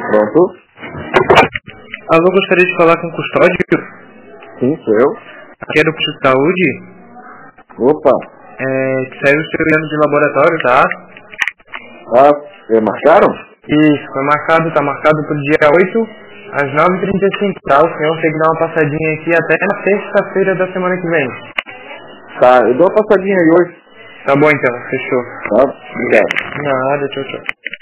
Pronto? Alô, gostaria de falar com o custódio? Sim, sou eu. Aqui é do posto de saúde. Opa. Saiu o seu exame de laboratório, tá? Marcaram? Isso, tá marcado pro dia 8 às 9h35, tá? O senhor tem que dar uma passadinha aqui até na sexta-feira da semana que vem. Tá, eu dou uma passadinha aí hoje. Tá bom então, fechou. Tá, obrigado. Nada, tchau, tchau.